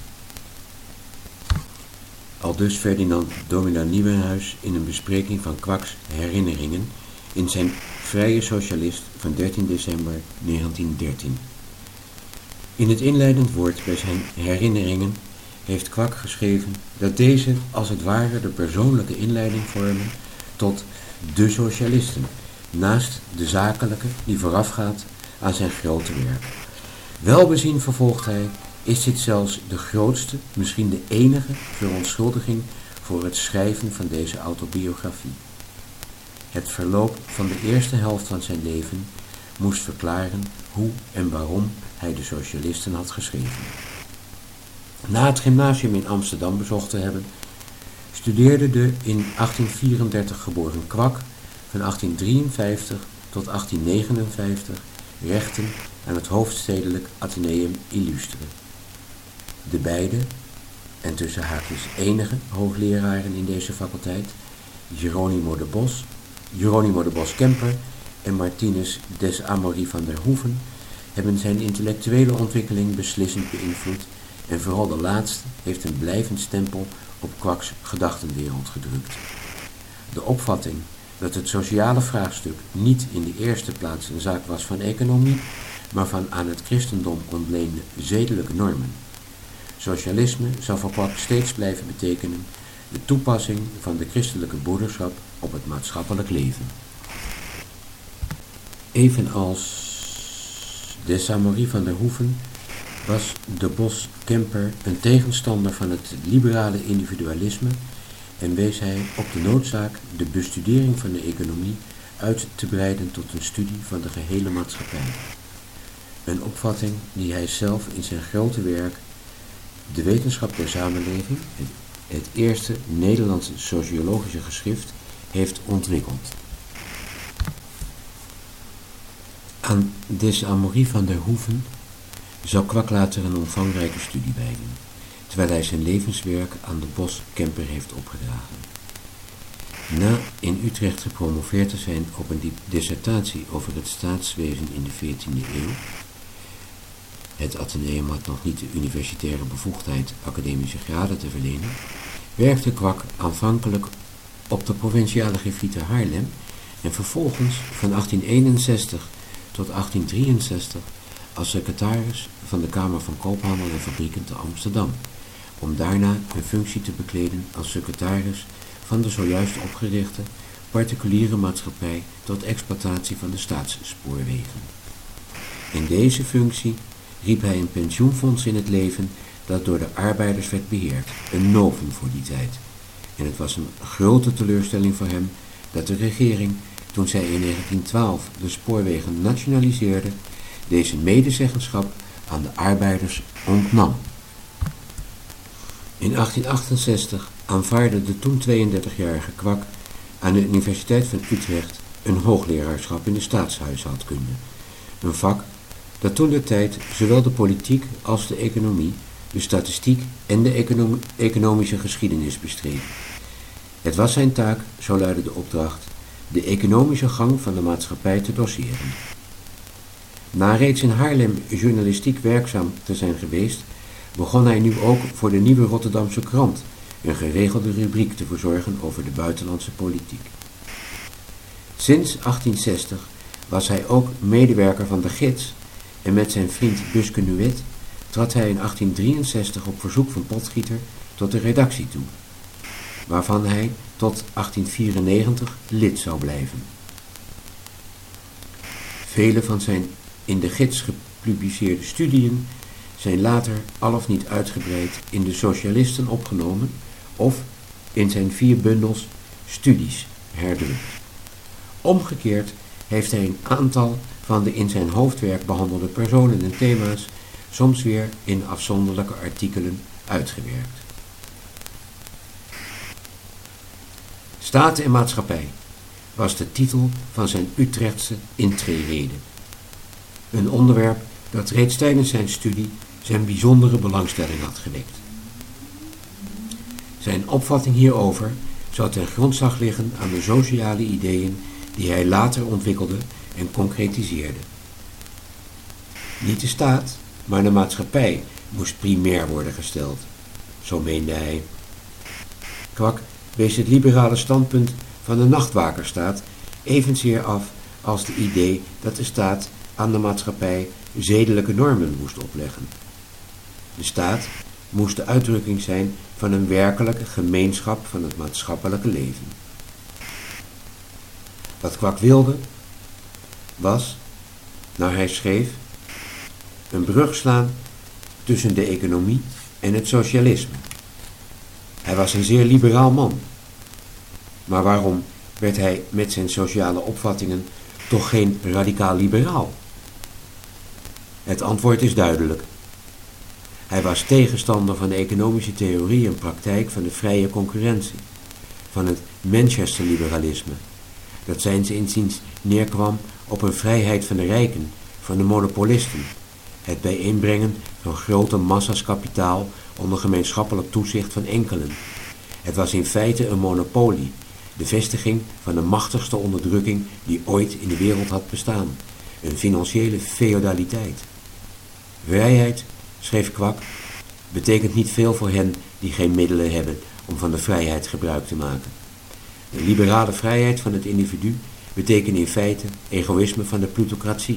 Speaker 8: Aldus Ferdinand Domina Nieuwenhuis in een bespreking van Kwaks herinneringen in zijn Vrije Socialist van dertien december negentien dertien. In het inleidend woord bij zijn herinneringen heeft Kwak geschreven dat deze als het ware de persoonlijke inleiding vormen tot de socialisten, naast de zakelijke die voorafgaat aan zijn grote werk. Welbezien, vervolgt hij, is dit zelfs de grootste, misschien de enige verontschuldiging voor het schrijven van deze autobiografie. Het verloop van de eerste helft van zijn leven moest verklaren hoe en waarom hij de socialisten had geschreven. Na het gymnasium in Amsterdam bezocht te hebben, studeerde de in achttien vierendertig geboren Kwak van achttien drieënvijftig tot achttien negenenvijftig rechten aan het hoofdstedelijk Atheneum Illustre. De beide, en tussen haakjes enige hoogleraren in deze faculteit, Geronimo de Bos, Geronimo de Bos-Kemper en Martinus des Amory van der Hoeven, hebben zijn intellectuele ontwikkeling beslissend beïnvloed en vooral de laatste heeft een blijvend stempel op Kwaks gedachtenwereld gedrukt. De opvatting dat het sociale vraagstuk niet in de eerste plaats een zaak was van economie, maar van aan het christendom ontleende zedelijke normen. Socialisme zou voor Kwak steeds blijven betekenen de toepassing van de christelijke broederschap op het maatschappelijk leven. Evenals de Samori van der Hoeven was de Bos Kemper een tegenstander van het liberale individualisme en wees hij op de noodzaak de bestudering van de economie uit te breiden tot een studie van de gehele maatschappij. Een opvatting die hij zelf in zijn grote werk De Wetenschap der Samenleving, het, het eerste Nederlandse sociologische geschrift, heeft ontwikkeld. Aan deze Amaury van der Hoeven zou Kwak later een omvangrijke studie wijden, terwijl hij zijn levenswerk aan de Bos Kemper heeft opgedragen. Na in Utrecht gepromoveerd te zijn op een dissertatie over het staatswezen in de veertiende eeuw, het Atheneum had nog niet de universitaire bevoegdheid academische graden te verlenen, werkte Kwak aanvankelijk op de provinciale griffier te Haarlem en vervolgens van achttien eenenzestig tot achttien drieënzestig als secretaris van de Kamer van Koophandel en Fabrieken te Amsterdam, om daarna een functie te bekleden als secretaris van de zojuist opgerichte particuliere maatschappij tot exploitatie van de staatsspoorwegen. In deze functie riep hij een pensioenfonds in het leven dat door de arbeiders werd beheerd, een novum voor die tijd. En het was een grote teleurstelling voor hem dat de regering, toen zij in negentien twaalf de spoorwegen nationaliseerde, deze medezeggenschap aan de arbeiders ontnam. In achttien achtenzestig aanvaarde de toen tweeëndertigjarige Kwak aan de Universiteit van Utrecht een hoogleraarschap in de staatshuishoudkunde, een vak dat toen de tijd zowel de politiek als de economie, de statistiek en de econom- economische geschiedenis bestreed. Het was zijn taak, zo luidde de opdracht, de economische gang van de maatschappij te doseren. Na reeds in Haarlem journalistiek werkzaam te zijn geweest, begon hij nu ook voor de Nieuwe Rotterdamse Krant een geregelde rubriek te verzorgen over de buitenlandse politiek. Sinds achttien zestig was hij ook medewerker van de Gids en met zijn vriend Buske Nuet trad hij in achttien drieënzestig op verzoek van Potgieter tot de redactie toe, waarvan hij tot achttien vierennegentig lid zou blijven. Vele van zijn in de Gids gepubliceerde studieën zijn later al of niet uitgebreid in de Socialisten opgenomen of in zijn vier bundels Studies herdrukt. Omgekeerd heeft hij een aantal van de in zijn hoofdwerk behandelde personen en thema's soms weer in afzonderlijke artikelen uitgewerkt. Staat en maatschappij was de titel van zijn Utrechtse intreerede. Een onderwerp dat reeds tijdens zijn studie zijn bijzondere belangstelling had gewekt. Zijn opvatting hierover zou ten grondslag liggen aan de sociale ideeën die hij later ontwikkelde en concretiseerde. Niet de staat, maar de maatschappij moest primair worden gesteld, zo meende hij. Kwak wees het liberale standpunt van de nachtwakerstaat evenzeer af als de idee dat de staat aan de maatschappij zedelijke normen moest opleggen. De staat moest de uitdrukking zijn van een werkelijke gemeenschap van het maatschappelijke leven. Wat Kwak wilde, was, naar hij schreef, een brug slaan tussen de economie en het socialisme. Hij was een zeer liberaal man. Maar waarom werd hij met zijn sociale opvattingen toch geen radicaal liberaal? Het antwoord is duidelijk. Hij was tegenstander van de economische theorie en praktijk van de vrije concurrentie, van het Manchester-liberalisme, dat zijns inziens neerkwam op een vrijheid van de rijken, van de monopolisten, het bijeenbrengen van grote massa's kapitaal onder gemeenschappelijk toezicht van enkelen. Het was in feite een monopolie, de vestiging van de machtigste onderdrukking die ooit in de wereld had bestaan, een financiële feodaliteit. Vrijheid, schreef Kwak, betekent niet veel voor hen die geen middelen hebben om van de vrijheid gebruik te maken. De liberale vrijheid van het individu betekent in feite egoïsme van de plutocratie.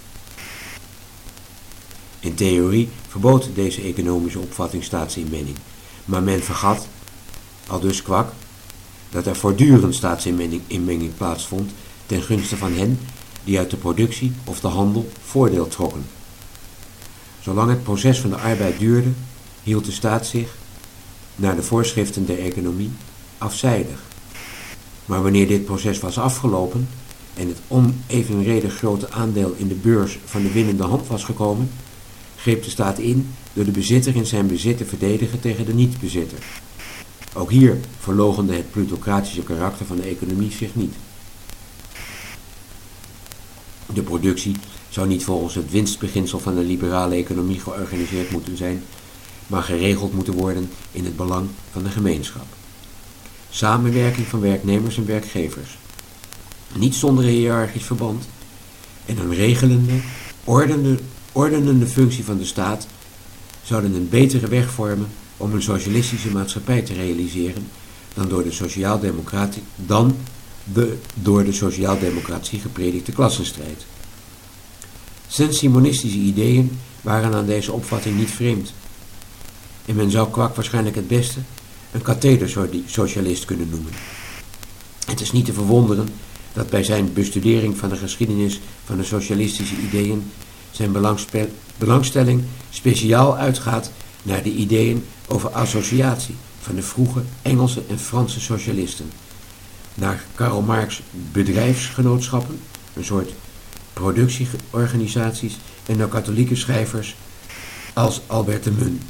Speaker 8: In theorie verbood deze economische opvatting staatsinmenging, maar men vergat, aldus Kwak, dat er voortdurend staatsinmenging plaatsvond ten gunste van hen die uit de productie of de handel voordeel trokken. Zolang het proces van de arbeid duurde, hield de staat zich, naar de voorschriften der economie, afzijdig. Maar wanneer dit proces was afgelopen en het onevenredig grote aandeel in de beurs van de winnende hand was gekomen, greep de staat in door de bezitter in zijn bezit te verdedigen tegen de niet-bezitter. Ook hier verloochende het plutocratische karakter van de economie zich niet. De productie zou niet volgens het winstbeginsel van de liberale economie georganiseerd moeten zijn, maar geregeld moeten worden in het belang van de gemeenschap. Samenwerking van werknemers en werkgevers, niet zonder een hiërarchisch verband, en een regelende, ordenende, ordenende functie van de staat zouden een betere weg vormen om een socialistische maatschappij te realiseren dan door de sociaaldemocratie, dan de door de sociaaldemocratie gepredikte klassenstrijd. Saint-Simonistische ideeën waren aan deze opvatting niet vreemd. En men zou Kwak waarschijnlijk het beste een kathedersocialist kunnen noemen. Het is niet te verwonderen dat bij zijn bestudering van de geschiedenis van de socialistische ideeën zijn belangstelling speciaal uitgaat naar de ideeën over associatie van de vroege Engelse en Franse socialisten, naar Karl Marx' bedrijfsgenootschappen, een soort productieorganisaties, en naar katholieke schrijvers als Albert de Mun.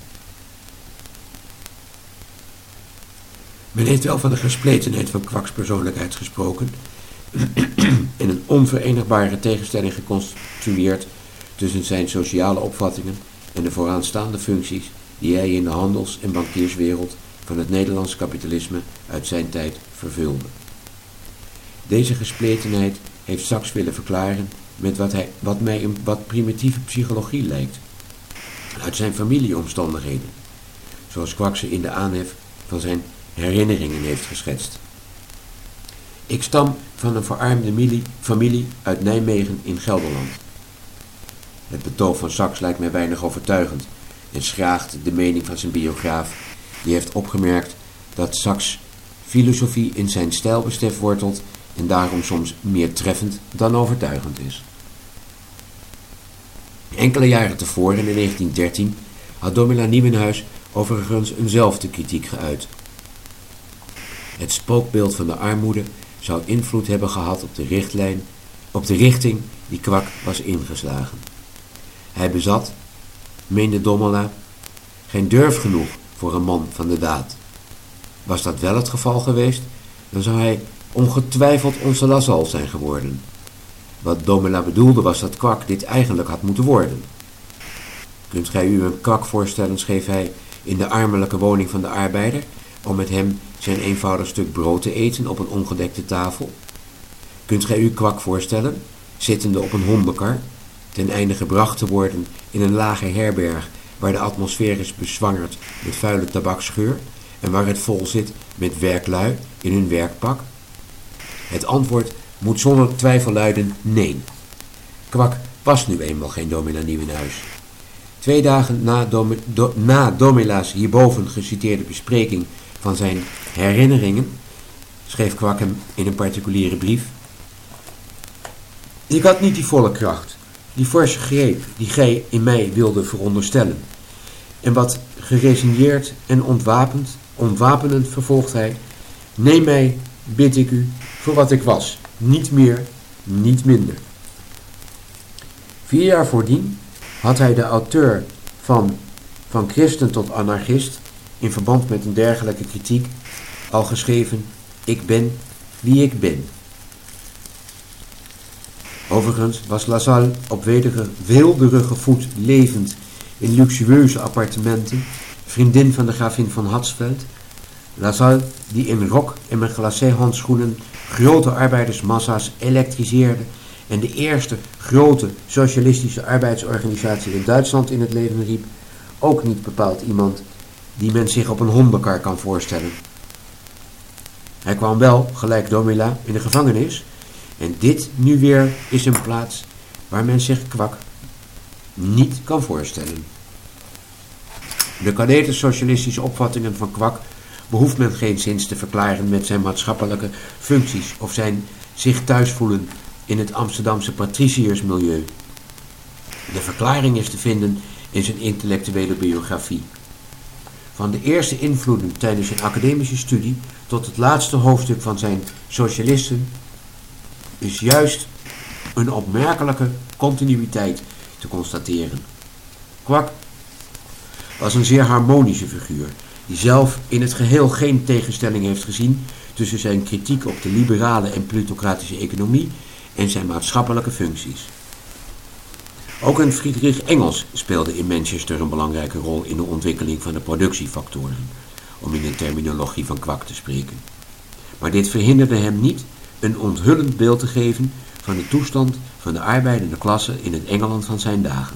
Speaker 8: Men heeft wel van de gespletenheid van Kwaks persoonlijkheid gesproken en een onverenigbare tegenstelling geconstrueerd tussen zijn sociale opvattingen en de vooraanstaande functies die hij in de handels- en bankierswereld van het Nederlands kapitalisme uit zijn tijd vervulde. Deze gespletenheid heeft Sachs willen verklaren met wat, hij, wat mij een wat primitieve psychologie lijkt, uit zijn familieomstandigheden, zoals Kwak ze in de aanhef van zijn herinneringen heeft geschetst. Ik stam van een verarmde familie uit Nijmegen in Gelderland. Het betoog van Sachs lijkt mij weinig overtuigend en schraagt de mening van zijn biograaf, die heeft opgemerkt dat Sachs' filosofie in zijn stijlbesef wortelt en daarom soms meer treffend dan overtuigend is. Enkele jaren tevoren, in negentien dertien, had Domela Nieuwenhuis overigens eenzelfde kritiek geuit. Het spookbeeld van de armoede zou invloed hebben gehad op de richtlijn, op de richting die Kwak was ingeslagen. Hij bezat, meende Domela, geen durf genoeg voor een man van de daad. Was dat wel het geval geweest, dan zou hij ongetwijfeld onze Lassalle zijn geworden. Wat Domela bedoelde was dat Kwak dit eigenlijk had moeten worden. Kunt gij u een Kwak voorstellen, schreef hij, in de armelijke woning van de arbeider, om met hem zijn eenvoudig stuk brood te eten op een ongedekte tafel? Kunt gij u Kwak voorstellen, zittende op een hondenkar, ten einde gebracht te worden in een lage herberg waar de atmosfeer is bezwangerd met vuile tabaksgeur en waar het vol zit met werklui in hun werkpak? Het antwoord moet zonder twijfel luiden nee. Kwak was nu eenmaal geen Domela Nieuwenhuis. Twee dagen na, Dom, do, na Domela's hierboven geciteerde bespreking van zijn herinneringen schreef Kwak hem in een particuliere brief: ik had niet die volle kracht, die forse greep die gij in mij wilde veronderstellen. En wat geresigneerd en ontwapend, ontwapenend vervolgt hij: neem mij, bid ik u, voor wat ik was, niet meer, niet minder. Vier jaar voordien had hij de auteur van Van Christen tot Anarchist in verband met een dergelijke kritiek al geschreven: ik ben wie ik ben. Overigens was Lassalle op weelderige voet levend in luxueuze appartementen, vriendin van de gravin van Hatzfeld. Lassalle, die in rok en met glacé handschoenen grote arbeidersmassa's elektriseerde en de eerste grote socialistische arbeidsorganisatie in Duitsland in het leven riep, ook niet bepaald iemand die men zich op een hondenkar kan voorstellen. Hij kwam wel, gelijk Domela, in de gevangenis, en dit nu weer is een plaats waar men zich Kwak niet kan voorstellen. De kadete socialistische opvattingen van Kwak behoeft men geenszins te verklaren met zijn maatschappelijke functies of zijn zich thuisvoelen in het Amsterdamse patriciërsmilieu. De verklaring is te vinden in zijn intellectuele biografie. Van de eerste invloeden tijdens zijn academische studie tot het laatste hoofdstuk van zijn Socialisten is juist een opmerkelijke continuïteit te constateren. Kwak was een zeer harmonische figuur, die zelf in het geheel geen tegenstelling heeft gezien tussen zijn kritiek op de liberale en plutocratische economie en zijn maatschappelijke functies. Ook een Friedrich Engels speelde in Manchester een belangrijke rol in de ontwikkeling van de productiefactoren, om in de terminologie van Kwak te spreken. Maar dit verhinderde hem niet een onthullend beeld te geven van de toestand van de arbeidende klasse in het Engeland van zijn dagen.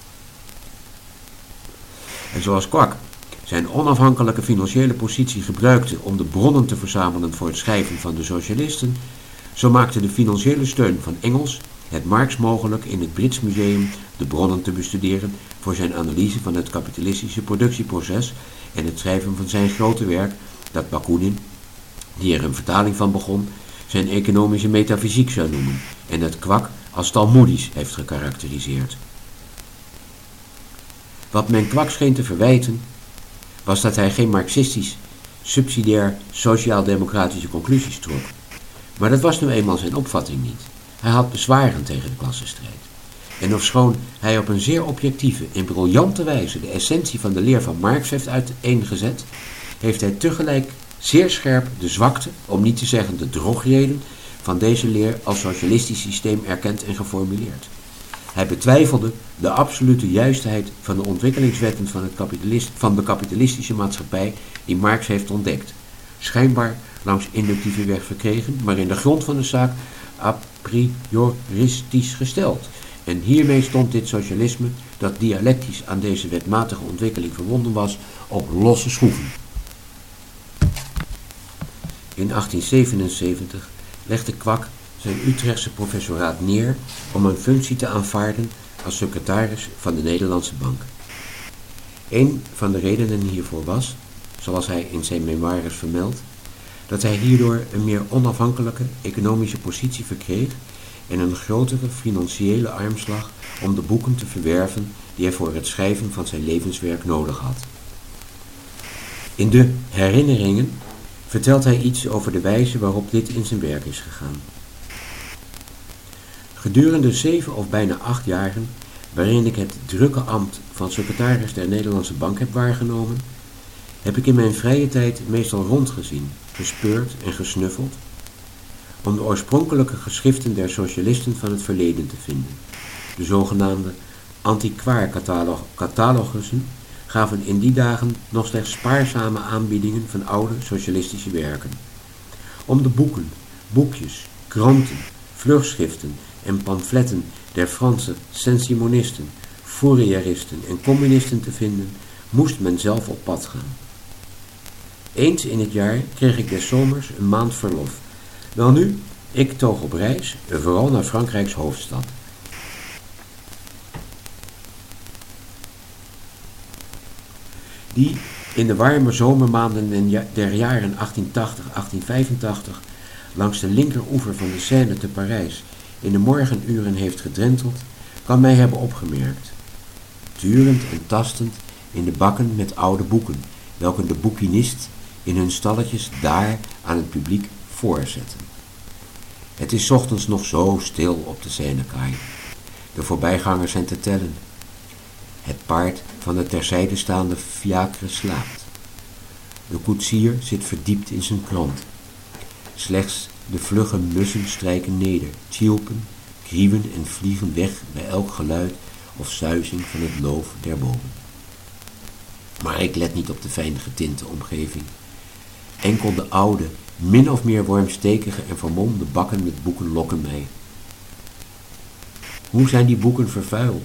Speaker 8: En zoals Kwak zijn onafhankelijke financiële positie gebruikte om de bronnen te verzamelen voor het schrijven van de socialisten, zo maakte de financiële steun van Engels het Marx mogelijk in het Brits Museum de bronnen te bestuderen voor zijn analyse van het kapitalistische productieproces en het schrijven van zijn grote werk dat Bakunin, die er een vertaling van begon, zijn economische metafysiek zou noemen en dat Kwak als talmoedisch heeft gekarakteriseerd. Wat men Kwak scheen te verwijten, was dat hij geen marxistisch, subsidiair, sociaal-democratische conclusies trok. Maar dat was nu eenmaal zijn opvatting niet. Hij had bezwaren tegen de klassenstrijd. En ofschoon hij op een zeer objectieve en briljante wijze de essentie van de leer van Marx heeft uiteengezet, heeft hij tegelijk zeer scherp de zwakte, om niet te zeggen de drogreden, van deze leer als socialistisch systeem erkend en geformuleerd. Hij betwijfelde de absolute juistheid van de ontwikkelingswetten van, het kapitalist, van de kapitalistische maatschappij die Marx heeft ontdekt. Schijnbaar langs inductieve weg verkregen, maar in de grond van de zaak a prioristisch gesteld. En hiermee stond dit socialisme, dat dialectisch aan deze wetmatige ontwikkeling verbonden was, op losse schroeven. In achttien zevenenzeventig legde Kwak zijn Utrechtse professoraat neer om een functie te aanvaarden als secretaris van de Nederlandse Bank. Een van de redenen hiervoor was, zoals hij in zijn memoires vermeldt, dat hij hierdoor een meer onafhankelijke economische positie verkreeg en een grotere financiële armslag om de boeken te verwerven die hij voor het schrijven van zijn levenswerk nodig had. In de herinneringen vertelt hij iets over de wijze waarop dit in zijn werk is gegaan. Gedurende zeven of bijna acht jaren, waarin ik het drukke ambt van secretaris der Nederlandse Bank heb waargenomen, heb ik in mijn vrije tijd meestal rondgezien, gespeurd en gesnuffeld, om de oorspronkelijke geschriften der socialisten van het verleden te vinden. De zogenaamde antiquaar-catalogussen gaven in die dagen nog slechts spaarzame aanbiedingen van oude socialistische werken. Om de boeken, boekjes, kranten, vlugschriften en pamfletten der Franse Saint-Simonisten, Fourieristen en communisten te vinden, moest men zelf op pad gaan. Eens in het jaar kreeg ik des zomers een maand verlof. Welnu, ik toog op reis, vooral naar Frankrijks hoofdstad. Die in de warme zomermaanden der jaren achttien tachtig tot achttien vijfentachtig langs de linkeroever van de Seine te Parijs in de morgenuren heeft gedrenteld, kan mij hebben opgemerkt. Turend en tastend in de bakken met oude boeken, welke de boekinist in hun stalletjes daar aan het publiek voorzetten. Het is 's ochtends nog zo stil op de Seinekaai. De voorbijgangers zijn te tellen. Het paard van de terzijde staande fiacre slaapt. De koetsier zit verdiept in zijn krant. Slechts de vlugge mussen strijken neder, tjilpen, krieuwen en vliegen weg bij elk geluid of suizing van het loof der bomen. Maar ik let niet op de fijn getinte omgeving. Enkel de oude, min of meer wormstekige en vermolmde bakken met boeken lokken mij. Hoe zijn die boeken vervuild?